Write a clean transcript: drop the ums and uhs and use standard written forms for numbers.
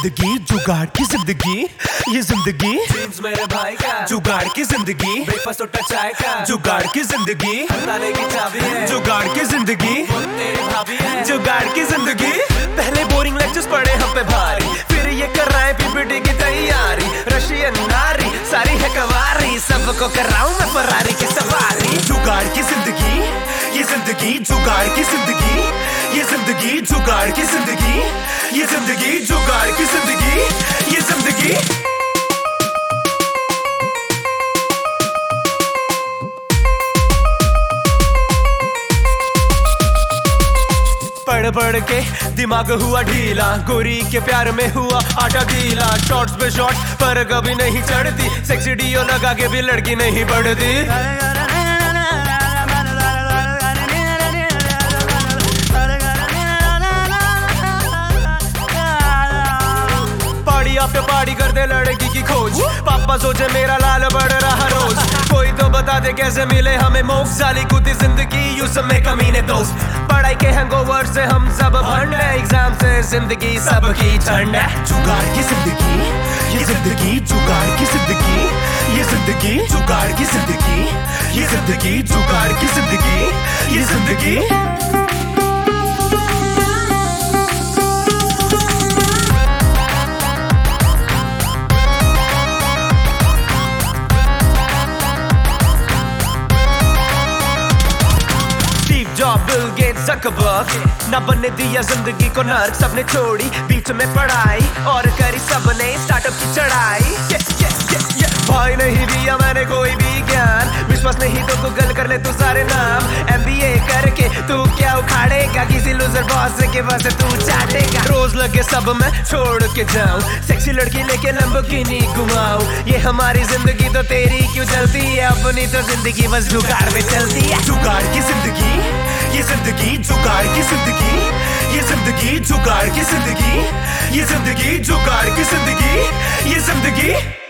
जिंदगी जुगाड़ की जिंदगी, ये जिंदगी ड्रीम्स मेरे भाई का, जुगाड़ की जिंदगी, ब्रेकफास्ट और चाय का, जुगाड़ की जिंदगी, ताले की चाबी है, जुगाड़ की जिंदगी, तेरी भाभी है, जुगाड़ की जिंदगी। पहले बोरिंग लेक्चर्स पढ़े हम पे भारी, फिर ये कर रहा है पीपीटी की तैयारी। रशियन नारी सारी है कवारी, सबको कर रहा हूँ मैं फरारी की सवारी। जुगाड़ की जिंदगी, ये जिंदगी जुगाड़ की जिंदगी, ये जिंदगी जुगाड़ की जिंदगी, ये जिंदगी जुगाड़ की जिंदगी, ये जिंदगी। पढ़ पढ़ के दिमाग हुआ ढीला, गोरी के प्यार में हुआ आटा गीला। शॉर्ट्स पे शॉर्ट्स पर कभी नहीं चढ़ती, सेक्सी डीओ लगा के भी लड़की नहीं बढ़ती। पार्टी पे पार्टी करते लड़की की खोज, पापा सोचे मेरा लाल बढ़ रहा रोज। कोई तो बता दे कैसे मिले हमें मोक्ष, साली कुत्ती जिंदगी यूं सब में कमीने दोस्त। पढ़ाई के हैंगओवर से हम सब भंड है, एग्जाम से जिंदगी सबकी ठंड है। जुगाड़ की जिंदगी, ये जिंदगी जुगाड़ की जिंदगी, ये जिंदगी जुगाड़ की जिंदगी, ये जिंदगी जुगाड़ की जिंदगी, ये जिंदगी। जॉब बिल गेट्स ज़करबर्ग ना बनने दिया जिंदगी को नर्क, सबने छोड़ी बीच में पढ़ाई और करी सबने स्टार्टअप की चढ़ाई। भाई नहीं दिया मैंने कोई भी ज्ञान, विश्वास नहीं तो गूगल कर ले तू सारे नाम। MBA करके तू क्या उखाड़ेगा, किसी लूजर बॉस के बस तू चाटेगा। रोज लगे सब मैं छोड़ के जाऊं, सेक्सी लड़की लेके लंबोर्गिनी घुमाऊं। ये हमारी जिंदगी तो तेरी क्यों चलती है, अपनी तो जिंदगी बस जुगाड़ में चलती है। जुगाड़ की जिंदगी, ये जिंदगी जुगाड़ की जिंदगी, ये जिंदगी जुगाड़ की जिंदगी, ये जिंदगी जुगाड़ की जिंदगी, ये जिंदगी।